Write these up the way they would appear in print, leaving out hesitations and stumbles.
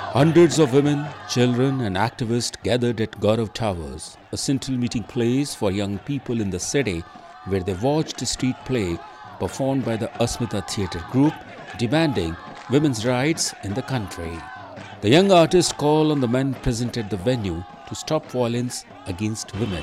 Hundreds of women, children, and activists gathered at Gaurav Towers, a central meeting place for young people in the city, where they watched a street play performed by the Asmita Theatre Group, demanding women's rights in the country. The young artists call on the men present at the venue to stop violence against women.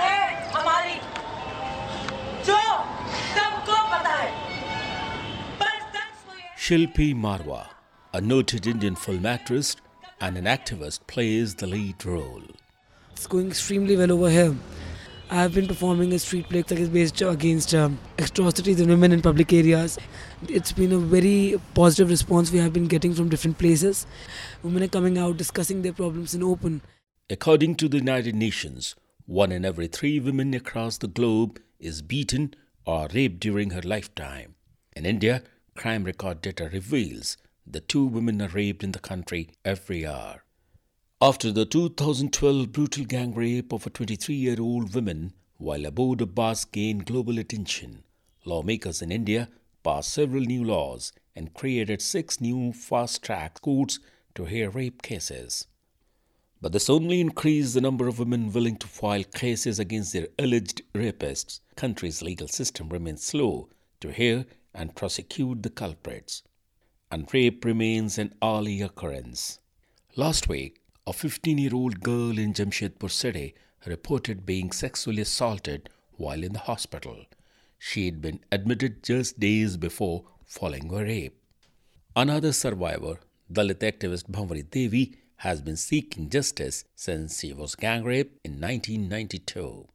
Shilpi Marwa, a noted Indian film actress and an activist, plays the lead role. It's going extremely well over here. I have been performing a street play that is based against atrocities in women in public areas. It's been a very positive response we have been getting from different places. Women are coming out discussing their problems in open. According to the United Nations, 1 in every 3 women across the globe is beaten or raped during her lifetime. In India, crime record data reveals that 2 women are raped in the country every hour. After the 2012 brutal gang rape of a 23-year-old woman while aboard a bus gained global attention, lawmakers in India passed several new laws and created 6 new fast-track courts to hear rape cases. But this only increased the number of women willing to file cases against their alleged rapists. The country's legal system remains slow to hear and prosecute the culprits, and rape remains an hourly occurrence. Last week, a 15-year-old girl in Jamshedpur city reported being sexually assaulted while in the hospital. She had been admitted just days before following a rape. Another survivor, Dalit activist Bhanwari Devi, has been seeking justice since she was gang raped in 1992.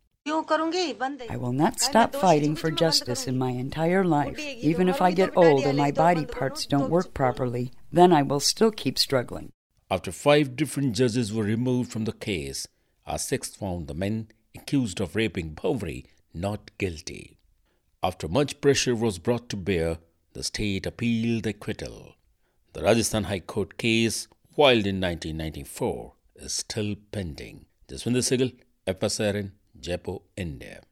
I will not stop fighting for justice in my entire life. Even if I get old and my body parts don't work properly, then I will still keep struggling. After 5 different judges were removed from the case, a 6th found the men accused of raping Bhanwari not guilty. After much pressure was brought to bear, the state appealed the acquittal. The Rajasthan High Court case, filed in 1994, is still pending. Jaswinder Sehgal, FSRN, Jaipur, India.